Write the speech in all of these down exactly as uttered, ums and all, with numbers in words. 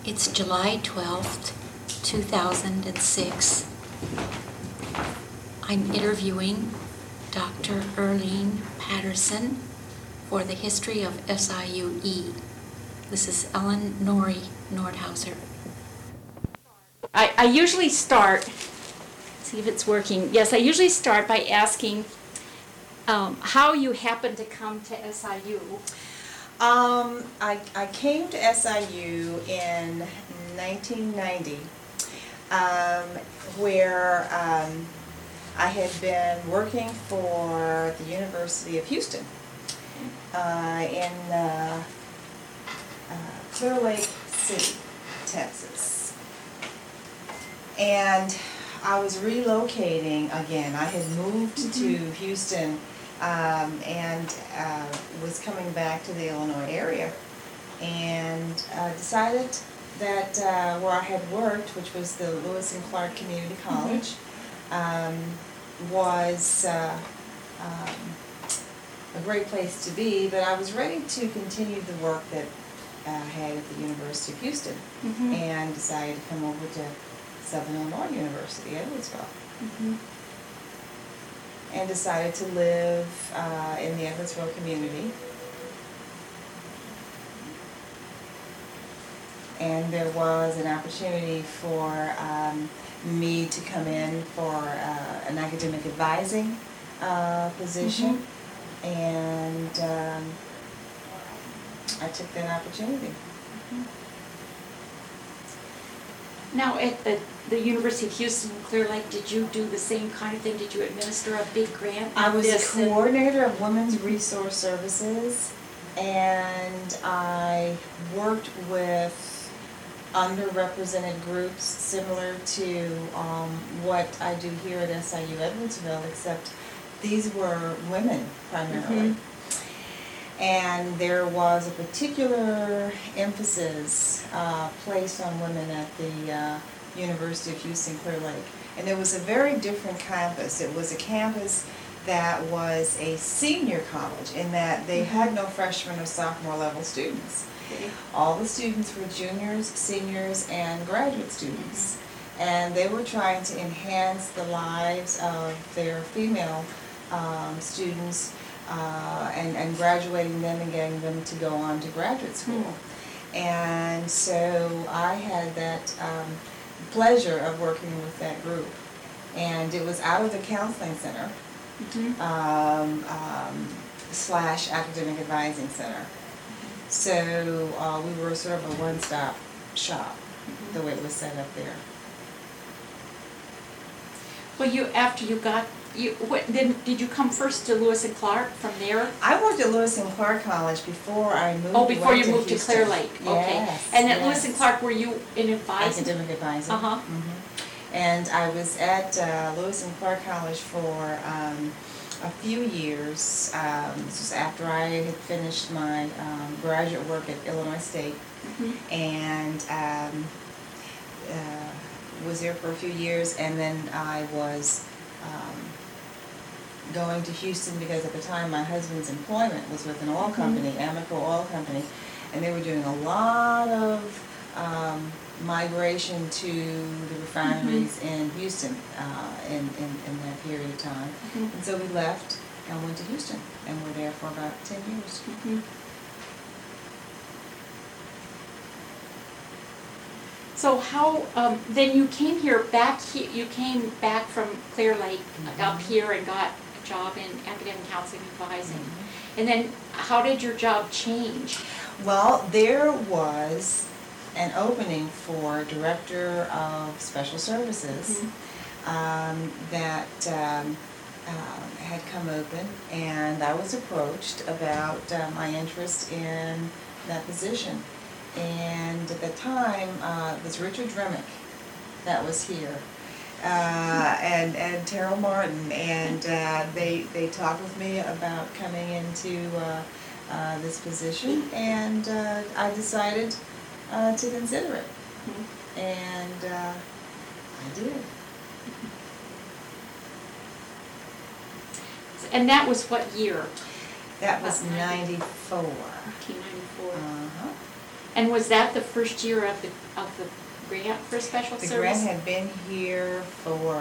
It's July twelfth, two thousand six. I'm interviewing Doctor Erlene Patterson for the history of S I U E. This is Ellen Norrie Nordhauser. I, I usually start, see if it's working. Yes, I usually start by asking um, how you happen to come to S I U. Um, I, I came to S I U in nineteen ninety, um, where um, I had been working for the University of Houston uh, in uh, uh, Clear Lake City, Texas. And I was relocating again. I had moved mm-hmm. to Houston um, and uh, was coming back to the Illinois area, and uh, decided that uh, where I had worked, which was the Lewis and Clark Community College, mm-hmm. um, was uh, um, a great place to be, but I was ready to continue the work that uh, I had at the University of Houston, mm-hmm. and decided to come over to Southern Illinois University, Edwardsville. Mm-hmm. And decided to live uh, in the Edwardsville community. And there was an opportunity for um, me to come in for uh, an academic advising uh, position, mm-hmm. and um, I took that opportunity. Mm-hmm. Now, at the, the University of Houston, Clear Lake, did you do the same kind of thing? Did you administer a big grant? I was a coordinator of Women's Resource Services, and I worked with underrepresented groups similar to um, what I do here at S I U Edwardsville, except these were women primarily. Mm-hmm. And there was a particular emphasis uh, placed on women at the uh, University of Houston, Clear Lake. And it was a very different campus. It was a campus that was a senior college in that they had no freshman or sophomore level students. Okay. All the students were juniors, seniors, and graduate students. Mm-hmm. And they were trying to enhance the lives of their female um, students Uh, and, and graduating them and getting them to go on to graduate school. Mm-hmm. And so I had that um, pleasure of working with that group. And it was out of the counseling center, mm-hmm. um, um, slash academic advising center. Mm-hmm. So uh, we were sort of a one-stop shop, mm-hmm. the way it was set up there. Well, you after you got You, what, then did you come first to Lewis and Clark from there? I worked at Lewis and Clark College before I moved. Oh, before you to moved Houston. to Clear Lake. Okay. Yes, and at yes. Lewis and Clark, were you an advisor? Academic advisor. Uh huh. Mm-hmm. And I was at uh, Lewis and Clark College for um, a few years. Um, this was after I had finished my um, graduate work at Illinois State, mm-hmm. and um, uh, was there for a few years, and then I was. Um, going to Houston because at the time my husband's employment was with an oil company, mm-hmm. Amoco Oil Company, and they were doing a lot of um, migration to the refineries mm-hmm. in Houston uh, in, in, in that period of time. Mm-hmm. And so we left and went to Houston, and were there for about ten years. Mm-hmm. So how, um, then you came here back, he, you came back from Clear Lake mm-hmm. up here and got a job in academic counseling advising. Mm-hmm. And then how did your job change? Well, there was an opening for Director of Special Services mm-hmm. um, that um, uh, had come open, and I was approached about uh, my interest in that position. And at the time, uh, it was Richard Remick that was here, uh, and and Terrell Martin, and uh, they they talked with me about coming into uh, uh, this position, and uh, I decided uh, to consider it, mm-hmm. and uh, I did. And that was what year? That was ninety-four. nineteen ninety-four. Uh-huh. And was that the first year of the, of the grant for special The service? grant had been here for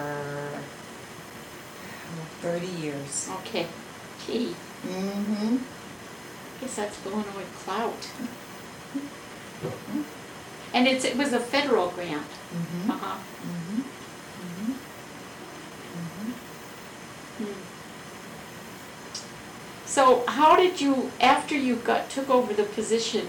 thirty years. Okay, gee, Mm-hmm. guess that's going with clout. And it's, it was a federal grant? Mm-hmm. Uh-huh. Mm-hmm. Mm-hmm. Mm-hmm. Hmm. So how did you, after you got, took over the position,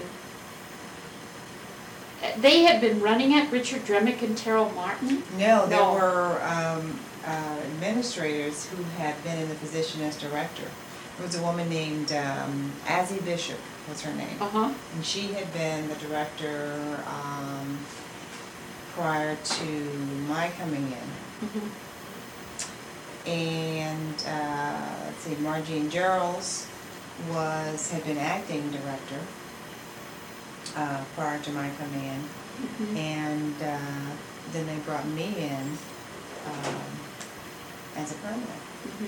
uh, they had been running it, Richard Dremick and Terrell Martin? No, there No. were um, uh, administrators who had been in the position as director. There was a woman named um, Azzy Bishop, was her name. Uh-huh. And she had been the director um, prior to my coming in. Mhm. And, uh, let's see, Margene Gerals was, had been acting director uh, prior to my coming in. Mhm. And uh, then they brought me in um, as a permanent. Mhm.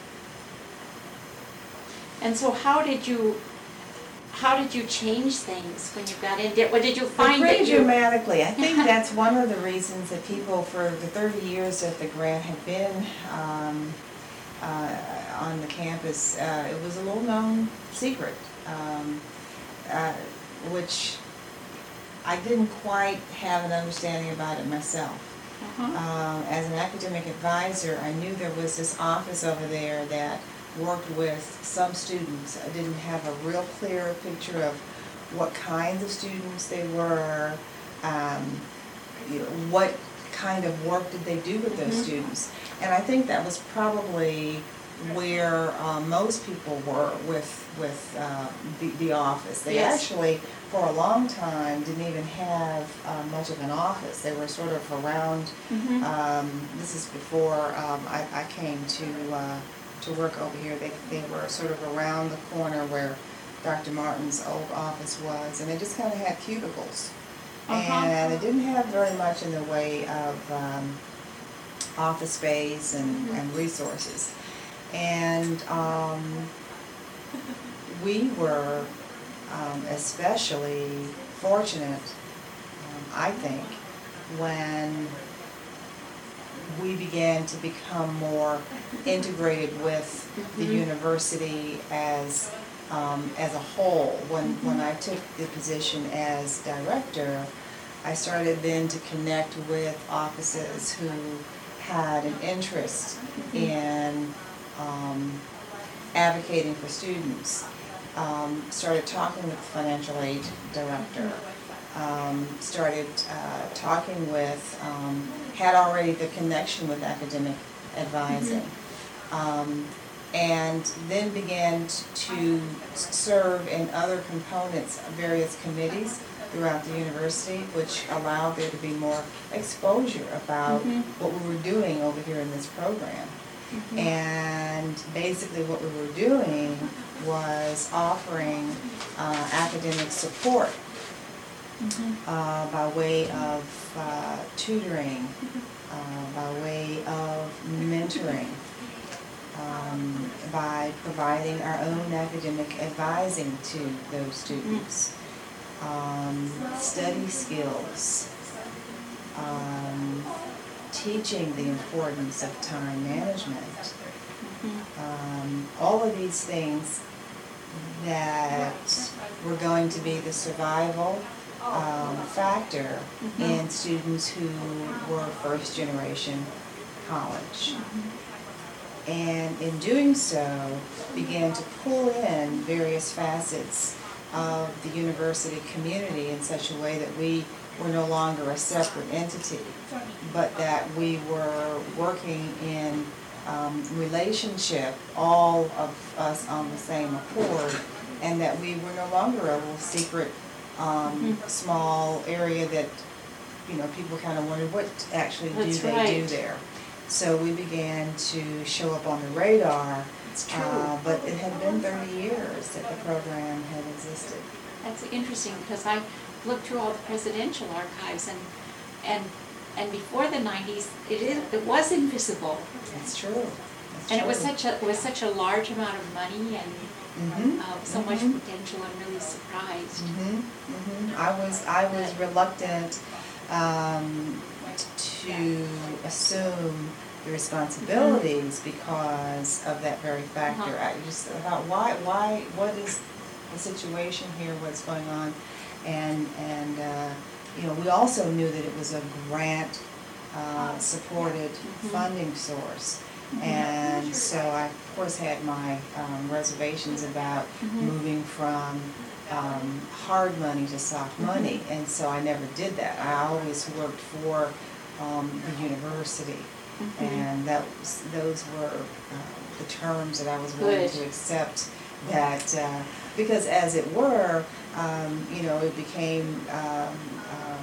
And so how did you, how did you change things when you got in? Did, what did you find Pretty that you? dramatically. I think that's one of the reasons that people, for the thirty years that the grant had been um, uh, on the campus, uh, it was a little known secret, um, uh, which I didn't quite have an understanding about it myself. Uh-huh. Um, as an academic advisor, I knew there was this office over there that worked with some students. I didn't have a real clear picture of what kinds of students they were, um, you know, what kind of work did they do with those Mhm. students. And I think that was probably where uh, most people were with, with uh, the, the office. They Yes. actually, for a long time, didn't even have uh, much of an office. They were sort of around. Mhm. Um, this is before um, I, I came to uh, to work over here. They they were sort of around the corner where Doctor Martin's old office was, and they just kind of had cubicles, Uh-huh. and they didn't have very much in the way of um, office space and, Mhm. and resources. And um, we were um, especially fortunate, um, I think, when we began to become more integrated with the Mhm. university as um, as a whole. When when I took the position as director, I started then to connect with offices who had an interest in um, advocating for students. Um, started talking with the financial aid director. Um, started uh, talking with, um, had already the connection with academic advising. Um, and then began t- to serve in other components, various committees throughout the university, which allowed there to be more exposure about Mhm. what we were doing over here in this program. Mhm. And basically what we were doing was offering uh, academic support Mhm. uh, by way of uh, tutoring, uh, by way of mentoring, um, by providing our own academic advising to those students, um, study skills, um, teaching the importance of time management. Mhm. Um, all of these things that were going to be the survival um, factor Mhm. in students who were first generation college. And in doing so, began to pull in various facets of the university community in such a way that we were no longer a separate entity, but that we were working in um, relationship, all of us on the same accord, and that we were no longer a little secret, um, Mhm. small area that, you know, people kind of wondered, what actually do That's they do right. there? So we began to show up on the radar, It's true. uh, but it had been thirty years that the program had existed. That's interesting, because I looked through all the presidential archives, and, and, and before the nineties, it is, it was invisible. That's true. That's And it was true. such a, it was such a large amount of money, and, Mhm. uh, so much Mhm. potential. I'm really surprised. Mhm, mhm. I was, I was reluctant, um, to assume the responsibilities because of that very factor. Uh-huh. I just thought, why, why, what is the situation here, what's going on? And, and, uh, you know, we also knew that it was a grant, uh, supported Mhm. funding source. Mhm. And so I, of course, had my um, reservations about Mhm. moving from um, hard money to soft money, and so I never did that. I always worked for um, the university, Mhm. and that was, those were uh, the terms that I was willing Good. to accept. That uh, because, as it were, um, you know, it became. Um, um,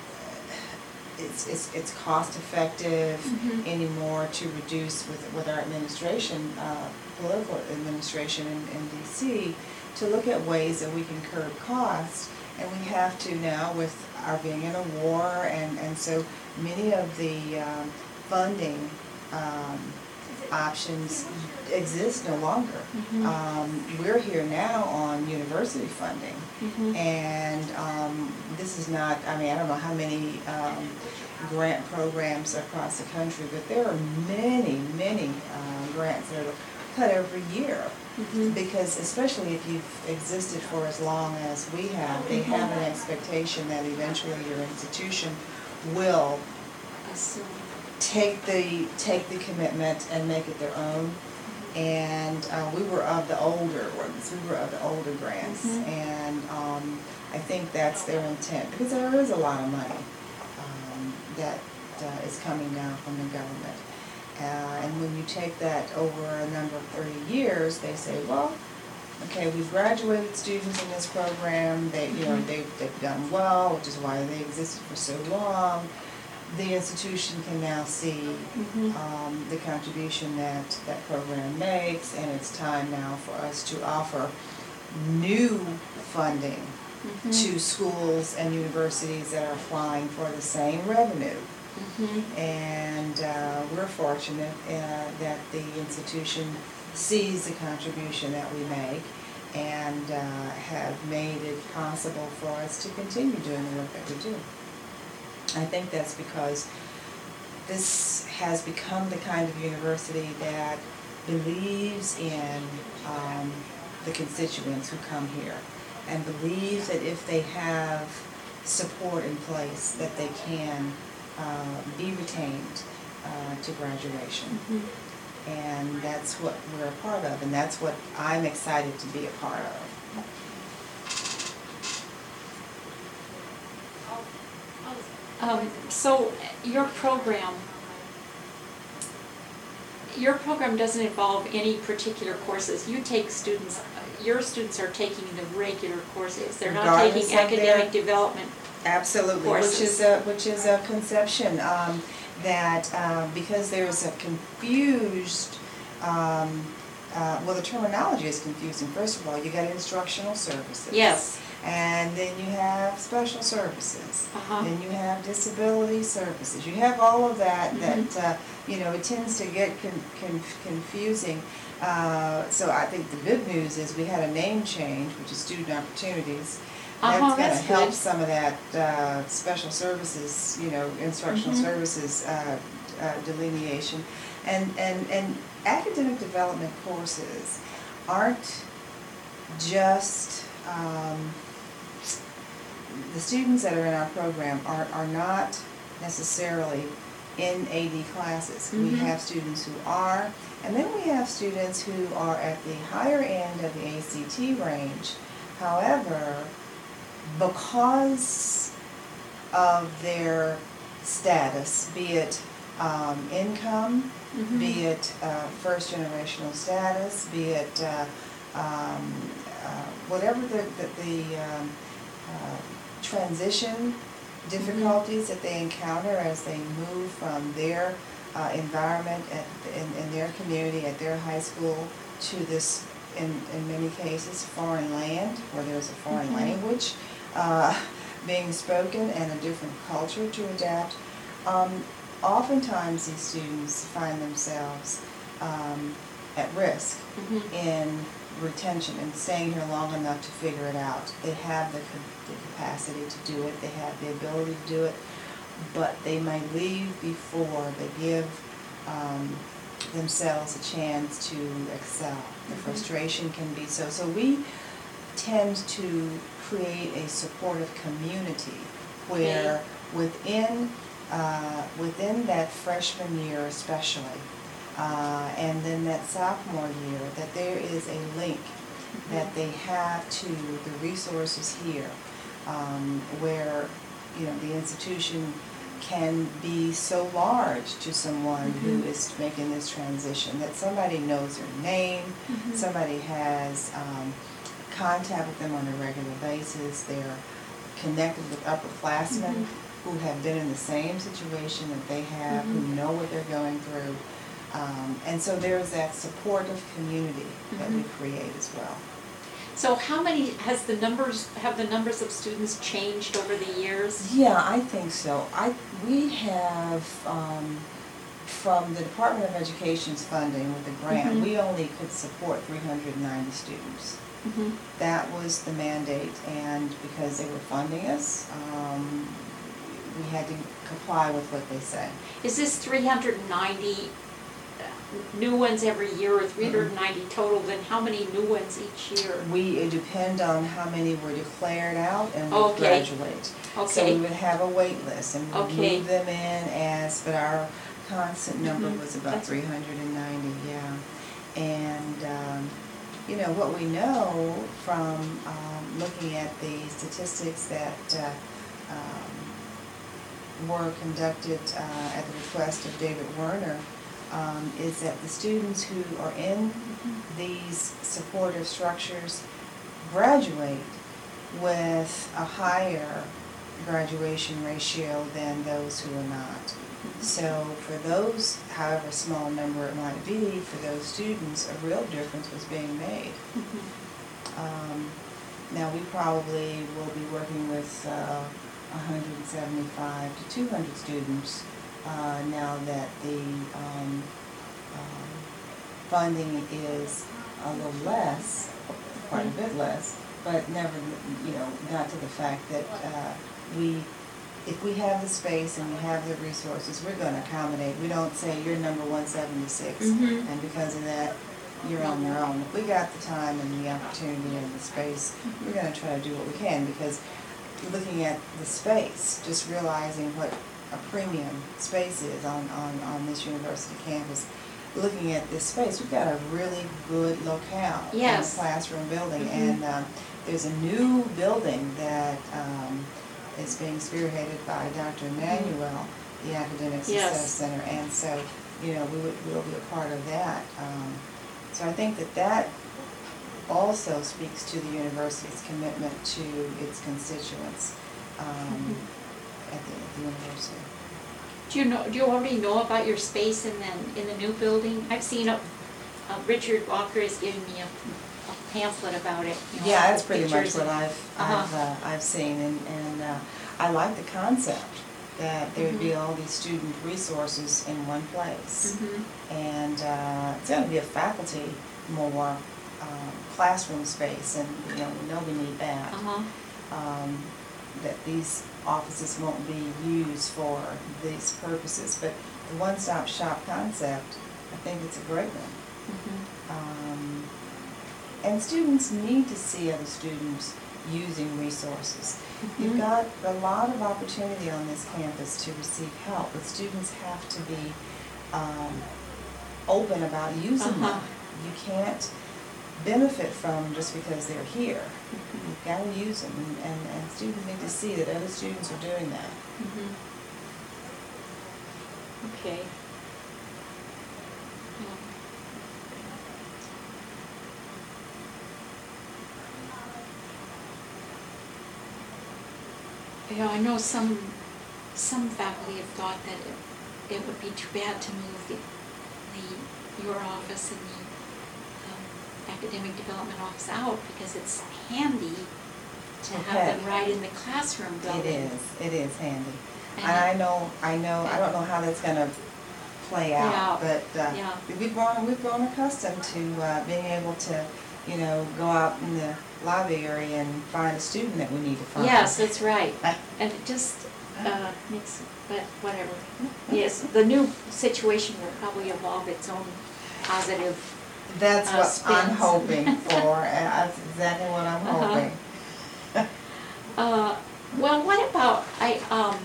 It's, it's, it's cost effective Mhm. anymore to reduce with, with our administration, uh, political administration in, in D C, to look at ways that we can curb costs. And we have to now with our being in a war, and, and so many of the um, funding um, options exist no longer. Mhm. Um, we're here now on university funding. Mhm. And um, this is not, I mean, I don't know how many um, grant programs across the country, but there are many, many uh, grants that are cut every year. Mhm. Because especially if you've existed for as long as we have, they have an expectation that eventually your institution will Assume. take the, take the commitment and make it their own. And uh, we were of the older ones, we were of the older grants, Mhm. and um, I think that's their intent, because there is a lot of money um, that uh, is coming down from the government. Uh, and when you take that over a number of thirty years, they say, well, okay, we've graduated students in this program, they, you know, Mhm. they've, they've done well, which is why they existed for so long. The institution can now see Mhm. um, the contribution that that program makes, and it's time now for us to offer new funding Mhm. to schools and universities that are applying for the same revenue. Mhm. And uh, we're fortunate uh, that the institution sees the contribution that we make, and uh, have made it possible for us to continue doing the work that we do. I think that's because this has become the kind of university that believes in um, the constituents who come here, and believes that if they have support in place, that they can uh, be retained uh, to graduation. Mhm. And that's what we're a part of, and that's what I'm excited to be a part of. Um, so your program, your program doesn't involve any particular courses. You take students, your students are taking the regular courses. They're not Regardless taking of their- academic development. Absolutely, Courses. which is a, which is a conception, um, that, uh, because there's a confused, um, uh, well, the terminology is confusing. First of all, you got instructional services. Yes. And then you have special services. Uh-huh. Then you have disability services. You have all of that, Mhm. that, uh, you know, it tends to get con- con- confusing. Uh, so I think the good news is we had a name change, which is Student Opportunities. Uh-huh, That's gonna that's help good. some of that, uh, special services, you know, instructional Mhm. services, uh, uh, delineation. And, and, and academic development courses aren't just, um, the students that are in our program are, are not necessarily in A D classes. We Mhm. have students who are, and then we have students who are at the higher end of the A C T range. However, because of their status, be it um, income, Mhm. be it uh, first generational status, be it uh, um, uh, whatever the, the, the um, uh, transition difficulties that they encounter as they move from their uh, environment at, in, in their community, at their high school, to this, in, in many cases, foreign land, where there's a foreign Mhm. language uh, being spoken and a different culture to adapt. Um, oftentimes these students find themselves um, at risk Mhm. in retention and staying here long enough to figure it out. They have the, ca- the capacity to do it, they have the ability to do it, but they may leave before they give um, themselves a chance to excel. The frustration can be so. So we tend to create a supportive community where Okay. within uh, within that freshman year especially, uh, and then that sophomore year, that there is a link that they have to the resources here, um, where, you know, the institution can be so large to someone who Mhm. is making this transition, that somebody knows their name, Mhm. somebody has um, contact with them on a regular basis, they're connected with upperclassmen Mhm. who have been in the same situation that they have, who Mhm. know what they're going through. Um, and so there's that supportive community that we Mhm. create as well. So how many, has the numbers, have the numbers of students changed over the years? Yeah, I think so. I, we have, um, from the Department of Education's funding with the grant, Mhm. we only could support three hundred ninety students. Mhm. That was the mandate, and because they were funding us, um, we had to comply with what they said. Is this three hundred ninety new ones every year or three hundred ninety total? Then how many new ones each year? We, it depend on how many were declared out and would Okay. graduate. So Okay. we would have a wait list and we would Okay. move them in as, but our constant number Mhm. was about That's- three hundred ninety, yeah. And, um, you know, what we know from um, looking at the statistics that uh, um, were conducted uh, at the request of David Werner, um, is that the students who are in these supportive structures graduate with a higher graduation ratio than those who are not. So for those, however small a number it might be, for those students, a real difference was being made. Mhm. Um, now, we probably will be working with uh, one hundred seventy-five to two hundred students uh, now that the um, um, funding is a little less, quite a bit less, but never, you know, not to the fact that uh, we, if we have the space and we have the resources, we're going to accommodate. We don't say you're number one seventy-six, Mhm. and because of that, you're on your own. If we got the time and the opportunity and the space, we're going to try to do what we can, because looking at the space, just realizing what a premium space is on, on, on this university campus, looking at this space, we've got a really good locale in the Yes. classroom building. Mhm. And um, there's a new building that um, is being spearheaded by Doctor Emmanuel, the Academic Yes. Success Center, and so, you know, we would, we'll be a part of that. Um, so I think that that also speaks to the university's commitment to its constituents um, Mhm. at the, at the university. Do you know, do you already know about your space in the, in the new building? I've seen a, uh, Richard Walker has given me a a pamphlet about it. you know, Yeah, all that's the pretty much pictures what and- I've, Uh-huh. I've, uh, I've seen, and, and uh, I like the concept that there'd be Mhm. all these student resources in one place. Mhm. And uh, it's gonna be a faculty more um, classroom space, and, you know, we know we need that. Uh-huh. Um, that these offices won't be used for these purposes, but the one-stop shop concept, I think it's a great one. Mhm. Um, and students need to see other students using resources. You've Mhm. got a lot of opportunity on this campus to receive help, but students have to be um, open about using Uh-huh. them. You can't benefit from them just because they're here. You've got to use them, and, and, and students need to see that other students are doing that. Mhm. Okay. Yeah. You know, I know some, some faculty have thought that it, it would be too bad to move the, the, your office and the um, academic development office out, because it's handy to have Okay. them right in the classroom It building. is, it is handy. And- And I know, I know, I don't know how that's gonna play out, Yeah, but uh, yeah. we've grown, we've grown accustomed to uh, being able to you know, go out in the lobby area and find a student that we need to find. Yes, that's right. And it just uh, makes, but whatever. Yes, the new situation will probably evolve its own positive. That's uh, what I'm spins. hoping for, and that's exactly what I'm Uh-huh. hoping. Uh, well, what about, I, um,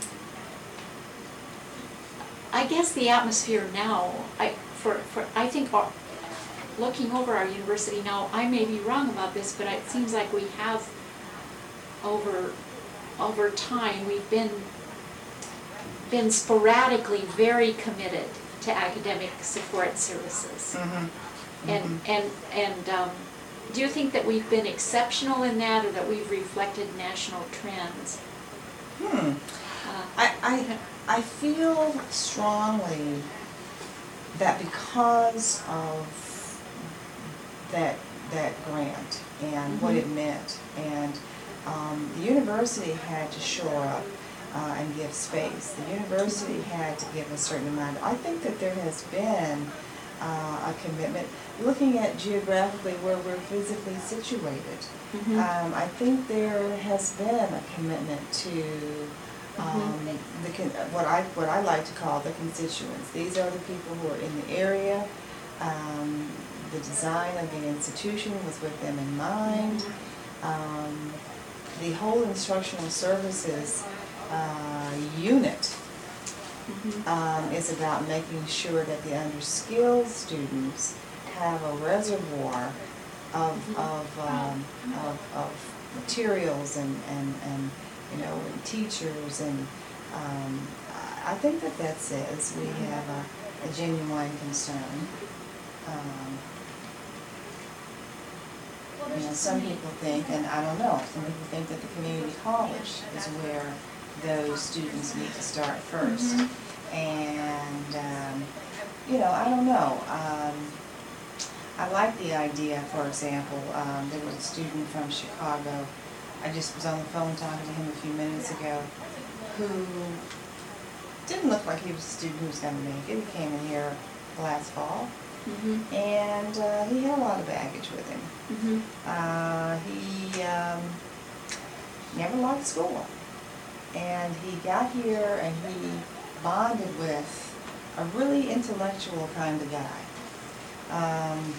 I guess the atmosphere now, I, for, for, I think, our, looking over our university now, I may be wrong about this, but it seems like we have, over, over time, we've been, been sporadically very committed to academic support services. Mhm. And, Mhm. and, and, um, do you think that we've been exceptional in that, or that we've reflected national trends? Hmm. Uh, I, I, I feel strongly that because of that, that grant and what Mhm. it meant, and um, the university had to shore up uh, and give space. The university had to give a certain amount. I think that there has been uh, a commitment, looking at geographically where we're physically situated. Mhm. Um, I think there has been a commitment to um, the con- what I what I like to call the constituents. These are the people who are in the area. Um, the design of the institution was with them in mind. Um, the whole instructional services uh, unit Mhm. um, is about making sure that the underskilled students have a reservoir of, of, um, of, of materials and, and, and, you know, and teachers, and um, I I think that that says we have a, a genuine concern. Um, you know, some people think, and I don't know, some people think that the community college is where those students need to start first. Mhm. And, um, you know, I don't know. Um, I like the idea, for example, um, there was a student from Chicago. I just was on the phone talking to him a few minutes ago, who didn't look like he was a student who was going to make it. He came in here last fall, Mhm. and uh, he had a lot of baggage with him. Mhm. Uh, he um, never liked school. And he got here and he bonded with a really intellectual kind of guy. Um,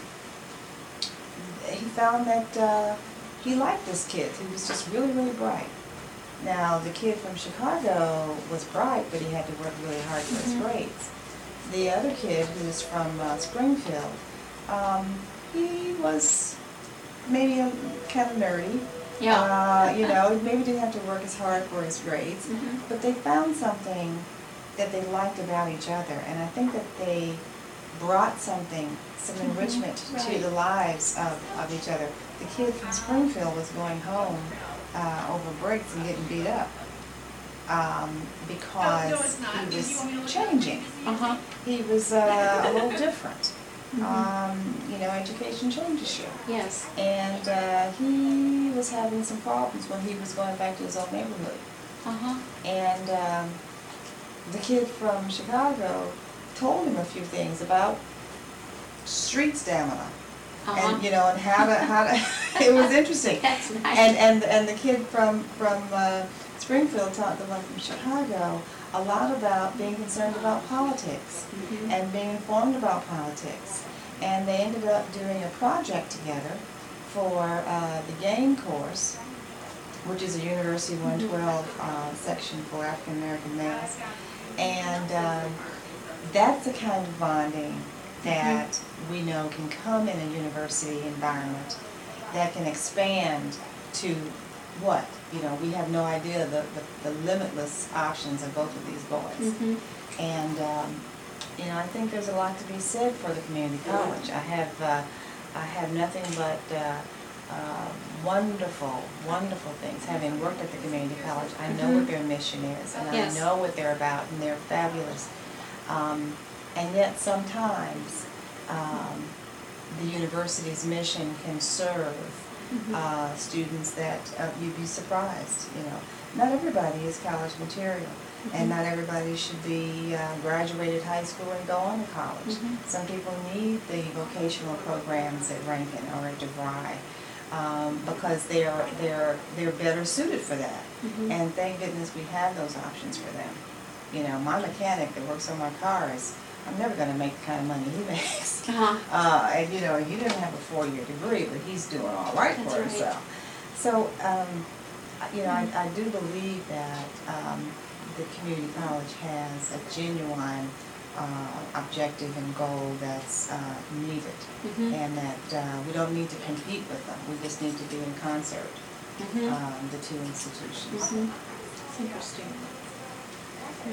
he found that uh, he liked this kid. He was just really, really bright. Now, the kid from Chicago was bright, but he had to work really hard for his Mhm. grades. The other kid, who was from uh, Springfield, um, he was maybe a, kind of nerdy. Yeah. Uh, you know, maybe didn't have to work as hard for his grades, Mhm. but they found something that they liked about each other, and I think that they brought something, some Mhm. enrichment to Right. the lives of, of each other. The kid from Springfield was going home uh, over breaks and getting beat up um, because he was changing. Uh-huh. He was uh, a little different. Mhm. Um, you know, education changes you. Yes. And uh, he was having some problems when he was going back to his old neighborhood. Uh-huh. And um, the kid from Chicago told him a few things about street stamina. Uh-huh. And, you know, and how to, how to, it was interesting. That's nice. And, and, and the kid from, from uh, Springfield taught the one from Chicago a lot about being concerned about politics Mhm. and being informed about politics. And they ended up doing a project together for uh, the GAIN course, which is a University one twelve uh, section for African American males. And um, that's the kind of bonding that we know can come in a university environment that can expand to what? You know, we have no idea the, the, the limitless options of both of these boys. Mhm. And, um, you know, I think there's a lot to be said for the community college. I have, uh, I have nothing but uh, uh, wonderful, wonderful things. Having worked at the community college, I know what their mission is, and Yes. I know what they're about, and they're fabulous. Um, and yet sometimes um, the university's mission can serve Mhm. uh, students that uh, you'd be surprised, you know. not everybody is college material. And not everybody should be uh, graduated high school and go on to college. Mhm. Some people need the vocational programs at Rankin or at DeVry um, because they're they're they're better suited for that. Mhm. And thank goodness we have those options for them. You know, my mechanic that works on my cars, I'm never going to make the kind of money he makes. Uh-huh. Uh, and you know, he didn't have a four-year degree, but he's doing all right That's for right. himself. So, um, you know, I, I do believe that um, the community college has a genuine uh, objective and goal that's uh, needed, Mhm. and that uh, we don't need to compete with them. We just need to do in concert, Mhm. um, the two institutions. Mhm. It's interesting. Yeah.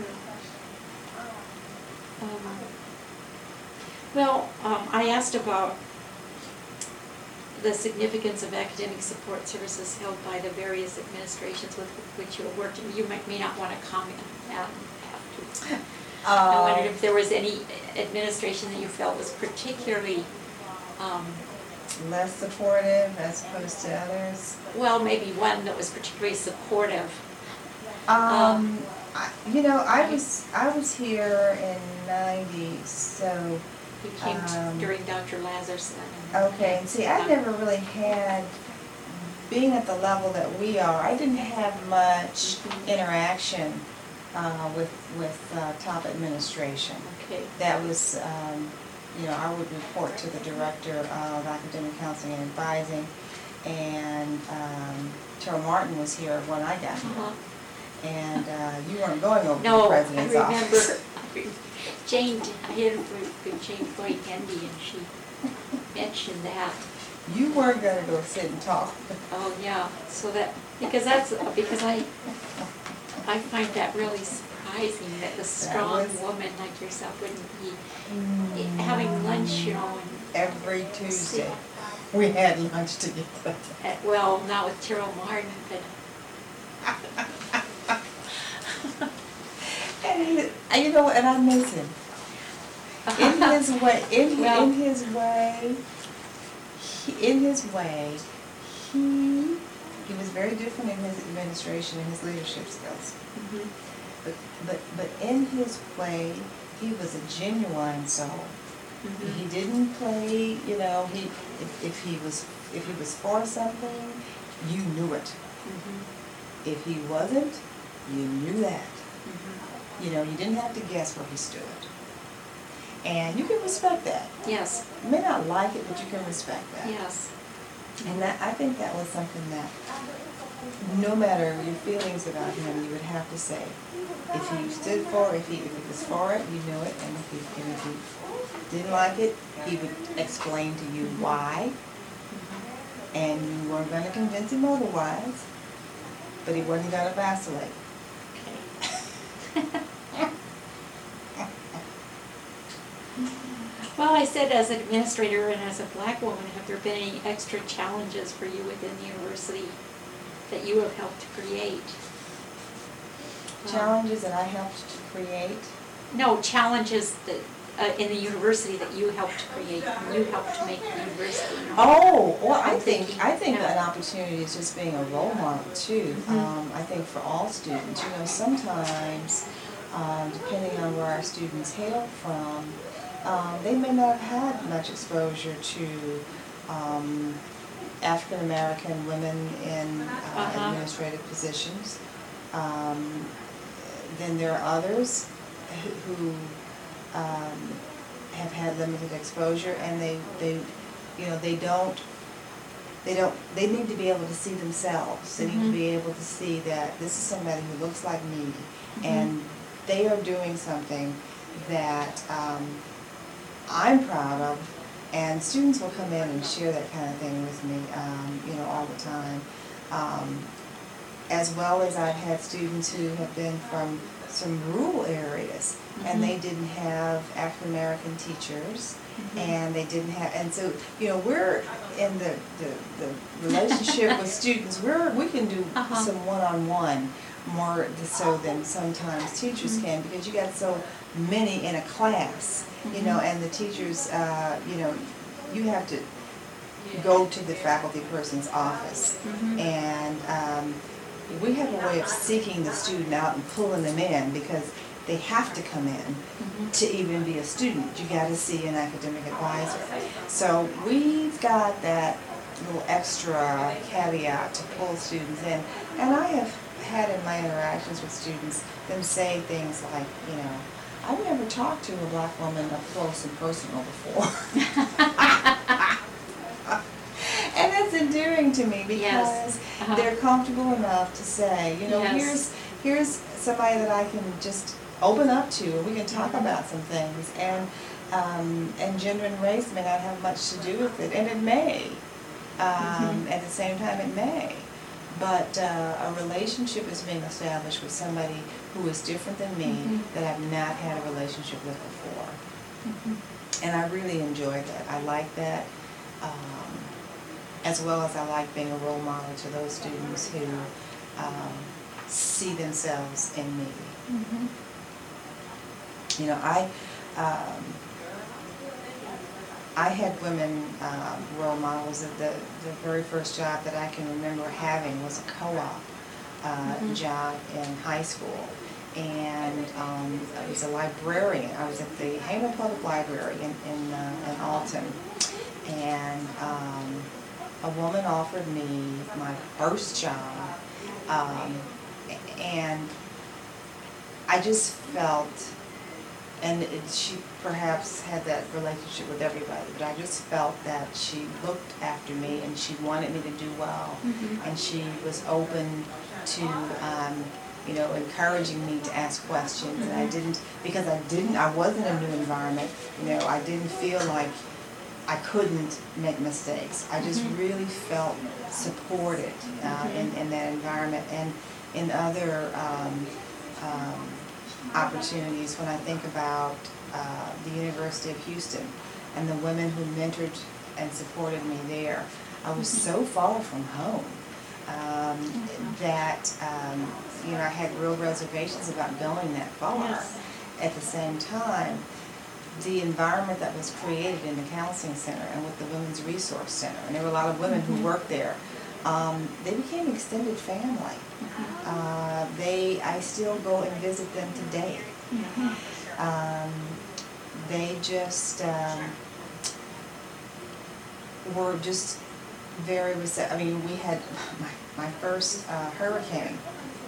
Um, Well, um, I asked about the significance of academic support services held by the various administrations with which you have worked. You might, may not want to comment, um, have to. I wondered if there was any administration that you felt was particularly, um, Less supportive as opposed to others. well, maybe one that was particularly supportive. Um, I, you know, I was I was here in ninety, so You came t- Um, during Doctor Lazarson. and- okay. And see, I never really had, being at the level that we are, I didn't have much Mhm. interaction uh, with with uh, top administration. Okay. That was, um, you know, I would report to the director of academic counseling and advising, and um, Terrell Martin was here when I got here. Uh-huh. And uh, you weren't going over to the No, I president's remember, office. Jane, I had a with Jane Floyd Hendy, and she mentioned that. You weren't going to go sit and talk. Oh, yeah, so that, because that's, because I, I find that really surprising that the strong was- woman like yourself wouldn't be having lunch, you know, and, Every Tuesday, we had lunch together. at- well, not with Terrell Martin, but, And he, and you know, and I miss him. In his way, in, Well- in his way, he, in his way, he he was very different in his administration and his leadership skills. Mhm. But but but in his way, he was a genuine soul. Mhm. He didn't play, you know. He if, if he was if he was for something, you knew it. Mhm. If he wasn't, you knew that. Mhm. You know, you didn't have to guess where he stood. And you can respect that. Yes, You may not like it, but you can respect that. yes. And that, I think that was something that, no matter your feelings about him, you would have to say. If he stood for it, if he, if he was for it, you knew it, and if he, and if he didn't like it, he would explain to you why, and you weren't gonna convince him otherwise, but he wasn't gonna vacillate. Okay. Well, I said as an administrator and as a black woman, have there been any extra challenges for you within the university that you have helped to create? Um, Challenges that I helped to create. No, challenges that, uh, in the university that you helped to create, and you helped to make the university. Oh, well, I I'm think, thinking, I think yeah. an opportunity is just being a role model too. Mhm. Um, I think for all students, you know, sometimes, um, depending on where our students hail from, um, they may not have had much exposure to, um, African-American women in uh, Uh-huh. administrative positions. Um, then there are others who, who, um, have had limited exposure, and they, they, you know, they don't, they don't, they need to be able to see themselves. They need to Mhm. be able to see that this is somebody who looks like me, Mhm. and they are doing something that um, I'm proud of, and students will come in and share that kind of thing with me, um, you know, all the time. Um, as well as I've had students who have been from some rural areas, and Mhm. they didn't have African American teachers, Mhm. and they didn't have, and so, you know, we're in the, the, the relationship with students, we're, we can do Uh-huh. some one-on-one more so than sometimes teachers Mhm. can, because you got so many in a class, you know, Mhm. and the teachers, uh, you know, you have to Yeah. go to the faculty person's office. Mhm. And um, we have a way of seeking the student out and pulling them in because they have to come in Mhm. to even be a student. You got to see an academic advisor. So we've got that little extra caveat to pull students in. And I have had in my interactions with students them say things like, you know, I've never talked to a black woman up close and personal before. And that's endearing to me because Yes. Uh-huh. they're comfortable enough to say, you know, Yes. here's here's somebody that I can just open up to, and we can talk about some things. And um, and gender and race may not have much to do with it, and it may. Um, Mhm. At the same time, it may. But uh, a relationship is being established with somebody who is different than me Mhm. that I've not had a relationship with before. Mhm. And I really enjoy that. I like that, um, as well as I like being a role model to those students who um, see themselves in me. Mhm. You know, I um, I had women um, role models. Of the the very first job that I can remember having was a co-op uh, Mhm. job in high school, and um, I was a librarian. I was at the Hamer Public Library in in, uh, in Alton, and um, a woman offered me my first job, um, and I just felt. And it, she perhaps had that relationship with everybody, but I just felt that she looked after me and she wanted me to do well. Mhm. And she was open to, um, you know, encouraging me to ask questions. And I didn't, because I didn't, I was in a new environment, you know, I didn't feel like I couldn't make mistakes. I just Mhm. really felt supported uh, in, in that environment. And in other um, um, opportunities, when I think about uh, the University of Houston and the women who mentored and supported me there, I was so far from home um, that um, you know I had real reservations about going that far. Yes. At the same time, the environment that was created in the counseling center and with the Women's Resource Center, and there were a lot of women who worked there, um, they became extended family. Uh, they, I still go and visit them today. Mhm. Um, they just um, were just very receptive. I mean, we had my, my first uh, hurricane.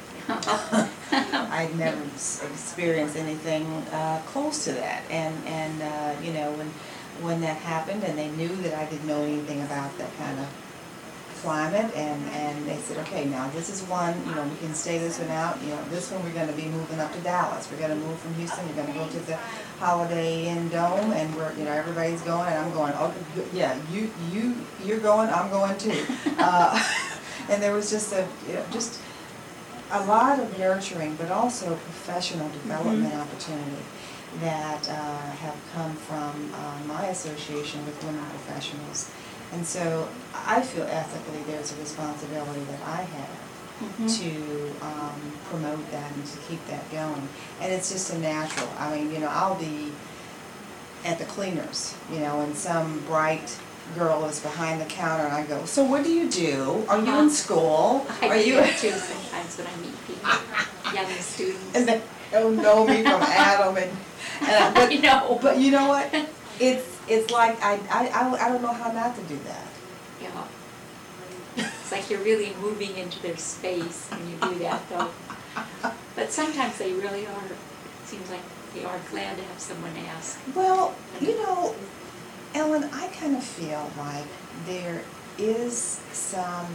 I'd never s- experienced anything uh, close to that, and and uh, you know when when that happened, and they knew that I didn't know anything about that kind of climate, and and they said, okay, now this is one, you know, we can stay this one out. You know, this one we're going to be moving up to Dallas. We're going to move from Houston. We're going to go to the Holiday Inn Dome, and we're, you know, everybody's going, and I'm going. Okay, good. Yeah, you you you're going. I'm going too. Uh, and there was just a you know, just. a lot of nurturing, but also professional development Mhm. opportunity that uh, have come from uh, my association with women professionals. And so I feel ethically there's a responsibility that I have Mhm. to um, promote that and to keep that going. And it's just a natural. I mean, you know, I'll be at the cleaners, you know, and some bright girl is behind the counter, and I go, so what do you do? Are you in school? I Are do you? that too sometimes when I meet people, young students. And they don't know me from Adam, and, and I, but, I know. but you know what? It's it's like I, I, I, I don't know how not to do that. Yeah. It's like you're really moving into their space when you do that, though. But sometimes they really are. It seems like they are glad to have someone ask. Well, you know, Ellen, I kind of feel like there is some,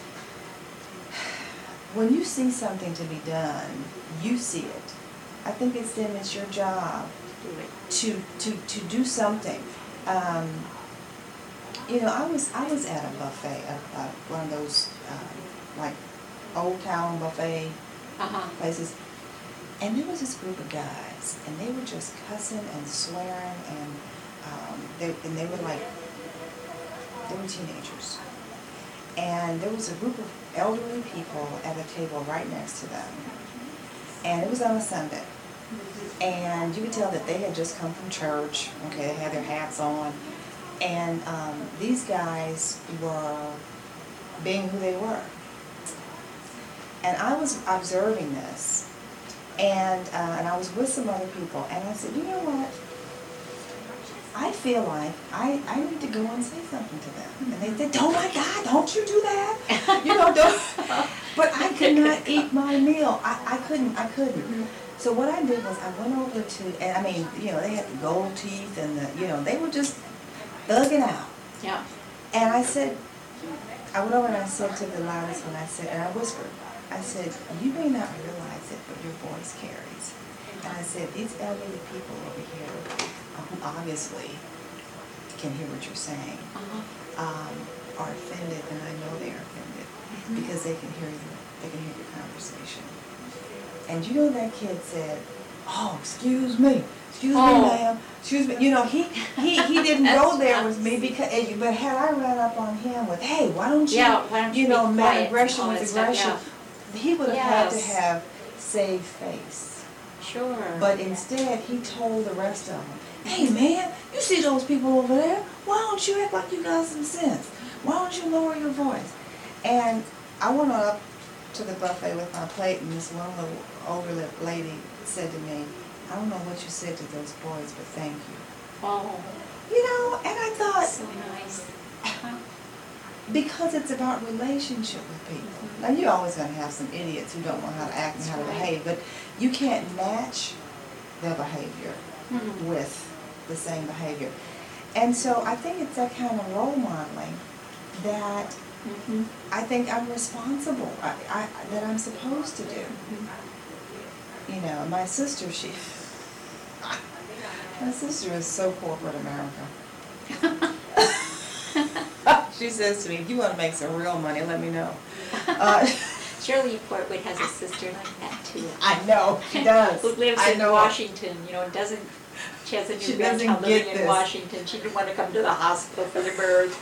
when you see something to be done, you see it. I think it's then it's your job Do it. to to to do something. Um, you know, I was I was at a buffet, uh, uh, one of those uh, like old town buffet Uh-huh. places, and there was this group of guys, and they were just cussing and swearing, and um, they and they were like they were teenagers, and there was a group of elderly people at a table right next to them, and it was on a Sunday. And you could tell that they had just come from church. Okay, they had their hats on, and um, these guys were being who they were. And I was observing this, and, uh, and I was with some other people, and I said, you know what? I feel like I, I need to go and say something to them. And they said, oh my God, don't you do that? You know, don't. But I could not eat my meal. I, I couldn't, I couldn't. So what I did was I went over to, and I mean, you know, they had the gold teeth and the, you know, they were just thugging out. Yeah. And I said, I went over and I said to the loudest one, I said, and I whispered, I said, you may not realize it, but your voice carries. And I said, these elderly people over here, who obviously can hear what you're saying, Uh-huh. um, are offended, and I know they're offended, Mhm. because they can hear you, they can hear your conversation. And you know that kid said, oh, excuse me, excuse me, Oh. ma'am, excuse me. You know, he, he, he didn't go there with me, because, eh, but had I ran up on him with, hey, why don't you, Yeah, why don't you you know, be met quiet, aggression all with that stuff, aggression, he would have had to Yes. have saved face. Sure. But instead, he told the rest of them, hey man, you see those people over there? Why don't you act like you got some sense? Why don't you lower your voice? And I went up to the buffet with my plate, and this one little older lady said to me, I don't know what you said to those boys, but thank you. Oh, You know, and I thought, so nice. Uh-huh. because it's about relationship with people. Now, you're always going to have some idiots who don't know how to act and how to That's right. behave, but you can't match their behavior Mhm. with the same behavior. And so I think it's that kind of role modeling that Mhm. I think I'm responsible, I, I, that I'm supposed to do. Mhm. You know, my sister, she, my sister is so corporate America. She says to me, if you want to make some real money, let me know. Uh, Shirley Portwood has a sister like that too. I know, she does. Who lives I in know. Washington, you know, doesn't, she has a She new doesn't grandchild get living in this. Washington. She didn't want to come to the hospital for the birth.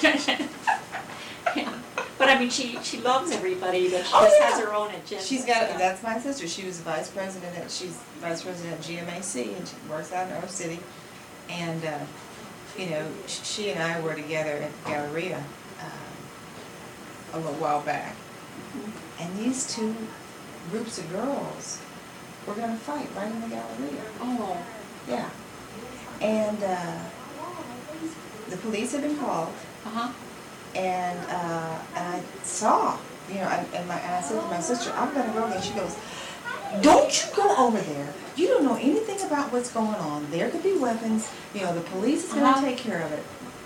But I mean, she, she loves everybody, but she Oh, just yeah. has her own agenda. She's got, Yeah. that's my sister, she was vice president at, she's vice president at G M A C, and she works out in our city. And, uh, you know, sh- she and I were together at Galleria, um, a little while back. Mhm. And these two groups of girls were gonna fight right in the Galleria. Oh, Yeah. And, uh, the police had been called, uh-huh. and, uh, and I saw, you know, and, and my, and I said to my sister, I'm gonna go, and she goes, don't you go over there. You don't know anything about what's going on. There could be weapons, you know, the police is gonna Uh-huh. take care of it.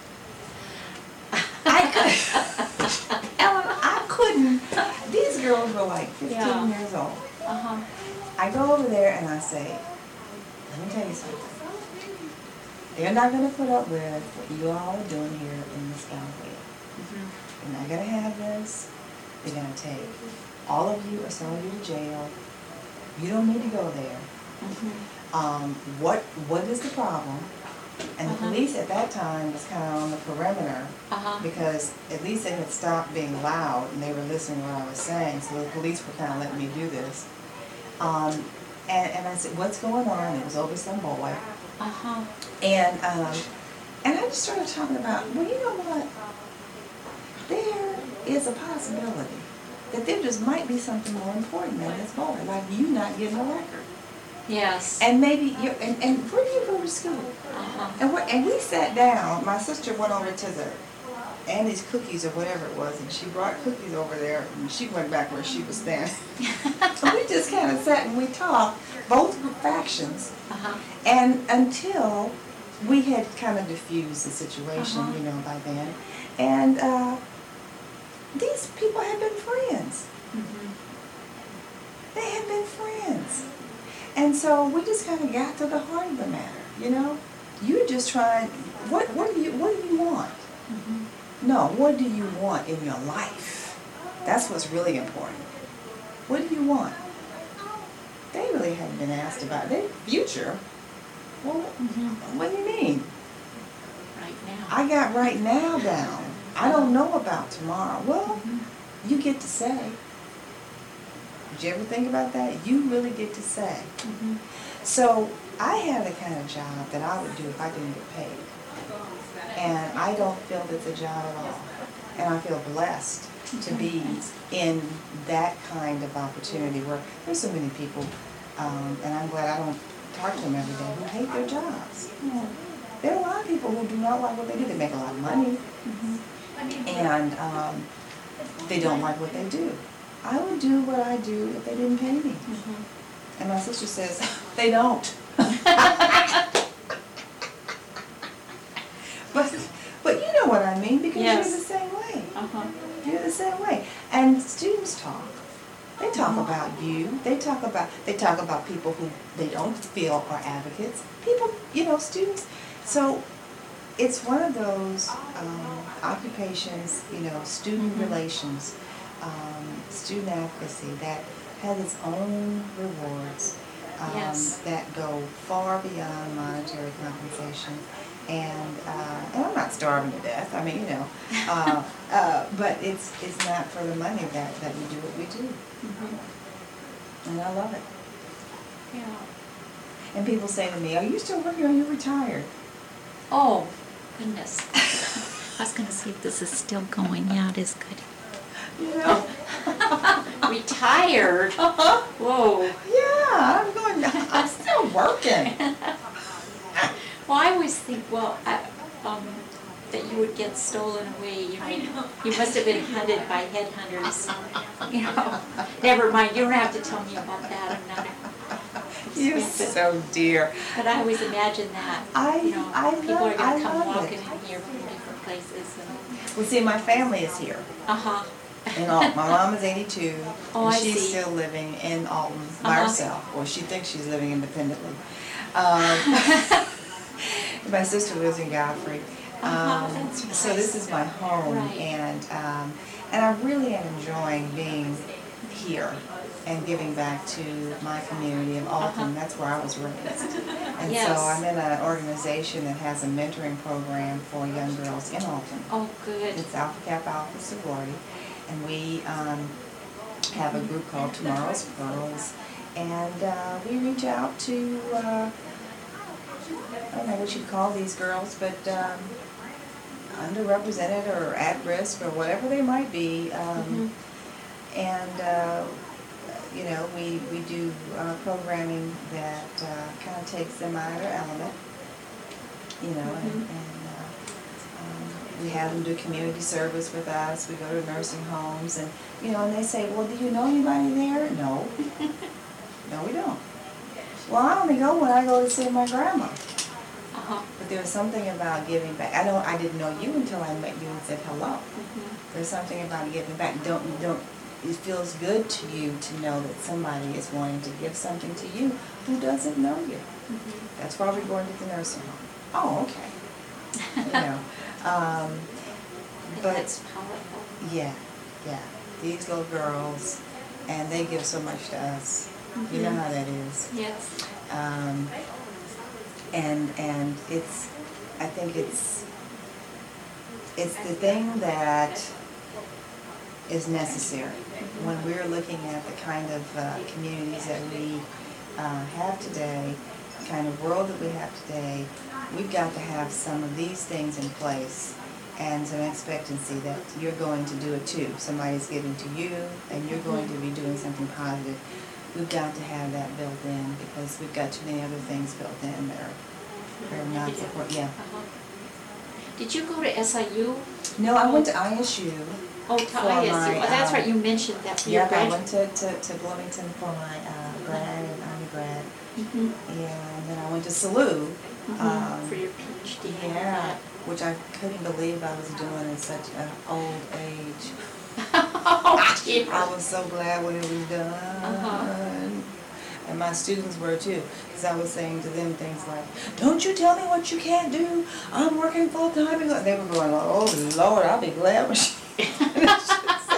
I could, Ellen, I couldn't, these girls were like fifteen Yeah. years old. Uh-huh. I go over there and I say, let me tell you something. They're not gonna put up with what you all are doing here in this gallery. Mhm. You're not gonna have this. They're gonna take all of you or some of you to jail. You don't need to go there. Mhm. Um, what what is the problem? And the Uh-huh. police at that time was kind of on the perimeter, Uh-huh. because at least they had stopped being loud and they were listening to what I was saying. So the police were kind of letting me do this. Um, and, and I said, what's going on? It was over some boy. Uh-huh. And um, and I just started talking about, well, you know what? There is a possibility that there just might be something more important than this boy, like you not getting a record. Yes. And maybe you and, and where do you go to school? Uh-huh. And we and we sat down. My sister went over to the Annie's Cookies or whatever it was, and she brought cookies over there, and she went back where she was standing. And we just kind of sat and we talked, both factions. Uh-huh. And until we had kind of diffused the situation, Uh-huh. you know, by then. And uh, these people had been friends. Mhm. They had been friends. And so we just kind of got to the heart of the matter, you know? You're just trying, what, what do you, what do you want? Mhm. No, what do you want in your life? That's what's really important. What do you want? They really hadn't been asked about their future. Well, Mhm. what do you mean? Right now. I got right now down. I don't know about tomorrow. Well, Mhm. you get to say. Did you ever think about that? You really get to say. Mhm. So I have the kind of job that I would do if I didn't get paid. And I don't feel it's a job at all. And I feel blessed to be in that kind of opportunity where there's so many people, um, and I'm glad I don't talk to them every day, who hate their jobs. There are a lot of people who do not like what they do. They make a lot of money, and um, they don't like what they do. I would do what I do if they didn't pay me. And my sister says, they don't. But, but you know what I mean, because Yes. you're the same way. Uh-huh. You're the same way. And students talk. They talk about you. They talk about, they talk about people who they don't feel are advocates. People, you know, students. So it's one of those um, occupations, you know, student Mhm. relations, um, student advocacy that has its own rewards um, Yes. that go far beyond monetary compensation. And uh, and I'm not starving to death. I mean, you know, uh, uh, but it's it's not for the money that, that we do what we do, Mhm. and I love it. Yeah. And people say to me, "Are you still working? Or are you retired?" Oh, goodness. I was gonna see if this is still going. Yeah, it is good. You know? Retired? Uh-huh. Whoa. Yeah, I'm going. I'm still working. Well, I always think, well, I, um, that you would get stolen away, you know. You must have been hunted by headhunters, you know. Never mind, you don't have to tell me about that, I'm not. You're But- so dear. But I always imagine that, I- you know, I people love- are gonna I come love walking it. in here from different places and, Well, see, my family is here. uh-huh. In Alton. My mom is eighty-two, Oh, and I she's see. still living in Alton by Uh-huh. herself. Well, she thinks she's living independently. Um, my sister lives in Godfrey. Uh-huh, Um, that's so this is my home, Right. and um, and I really am enjoying being here and giving back to my community of Alton. Uh-huh. That's where I was raised. And Yes. so I'm in an organization that has a mentoring program for young girls in Alton. Oh, good. It's Alpha Kappa Alpha Sorority, and we um, have a group called Tomorrow's Girls, and uh, we reach out to, uh, I don't know what you'd call these girls, but um, underrepresented or at risk or whatever they might be, um, and uh, you know, we, we do uh, programming that uh, kind of takes them out of their element, you know, and, Mhm. and uh, um, we have them do community service with us. We go to nursing homes, and you know, and they say, "Well, do you know anybody there?" No, no, we don't. Well, I only go when I go to see my grandma. Uh-huh. But there's something about giving back. I don't. I didn't know you until I met you and said hello. Mhm. There's something about giving back. Don't don't. It feels good to you to know that somebody is wanting to give something to you who doesn't know you. Mhm. That's why we're going to the nursing home. Oh, okay. You know, um, And but that's powerful. yeah, yeah. These little girls, and they give so much to us. You know Mhm. how that is. Yes. Um, and and it's, I think it's, it's the thing that is necessary when we're looking at the kind of uh, communities that we uh, have today, the kind of world that we have today. We've got to have some of these things in place and some expectancy that you're going to do it too. Somebody's giving to you and you're going to be doing something positive. We've got to have that built in because we've got too many other things built in that are, are not support. Yeah. Uh-huh. Did you go to S I U? No, I went to I S U. Oh, to For I S U. my, Oh, that's um, right, you mentioned that for your Yep, I graduate. went to, to, to Bloomington for my uh, grad and undergrad, Mhm. and then I went to SALU. Mhm. um, For your PhD. and Yeah, which I couldn't believe I was doing at such an old age. that. Oh, dear. I was so glad when it was done. Uh-huh. And my students were too, because I was saying to them things like, "Don't you tell me what you can't do. I'm working full time." And they were going, "Oh Lord, I'll be glad when she finishes."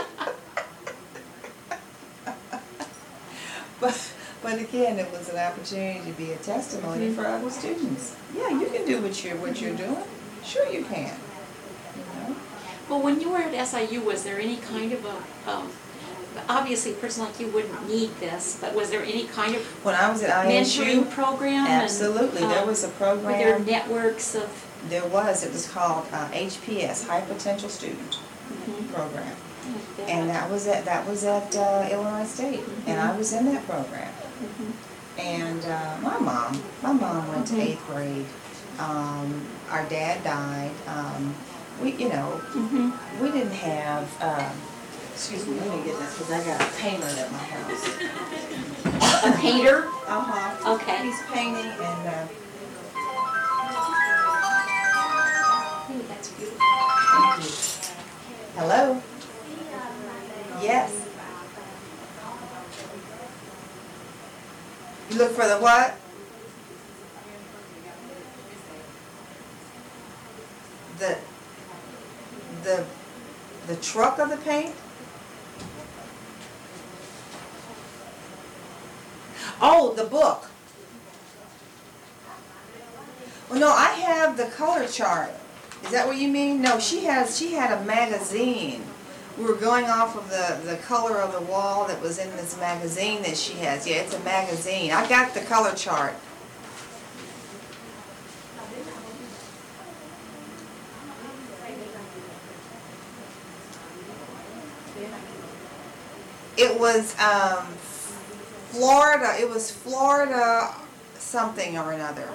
But, but again, it was an opportunity to be a testimony Mhm. for other students. Yeah, you can do what you're what you're doing. Sure, you can. You know. Well, when you were at S I U, was there any kind of a, um, obviously a person like you wouldn't need this, but was there any kind of When I was at I S U, mentoring program? and, absolutely, there um, was a Were there program. networks of? There was. It was called uh, H P S, High Potential Student Mhm. Program. And that was at, that was at uh, Illinois State, and I was in that program. Mhm. And uh, my mom, my mom went to Mhm. eighth grade. Um, our dad died. Um, we, you know, Mhm. we didn't have, um, excuse me, let me get this, because I got a painter at my house. A painter? Uh-huh. Okay. He's painting and, uh, Ooh, that's beautiful. thank you. Hello? Yes. You look for the what? The, the, the truck of the paint? Oh, the book. Well, no, I have the color chart. Is that what you mean? No, she has, she had a magazine. We were going off of the, the color of the wall that was in this magazine that she has. Yeah, it's a magazine. I got the color chart. It was um, Florida, it was Florida something or another.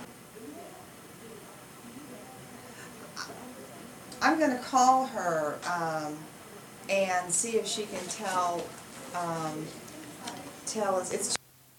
I'm going to call her um, and see if she can tell, um, tell us, it's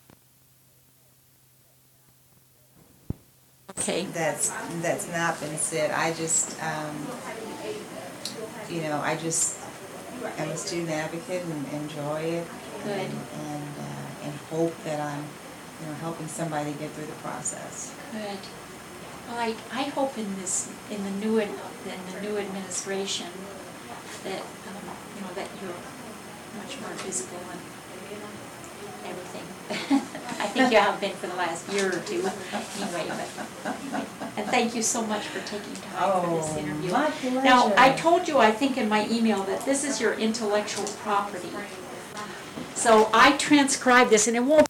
Okay. that's, that's not been said. I just, um, you know, I just am a student advocate and enjoy it. Good. And, and, uh, and hope that I'm, you know, helping somebody get through the process. Good. Well, I, I hope in this, in the new, ad- in the new administration, that, um, you know, that you're much more visible and everything. I think you have been for the last year or two, anyway, but, and thank you so much for taking time for this Oh, interview. my pleasure. Now, I told you, I think in my email, that this is your intellectual property. So I transcribed this, and it won't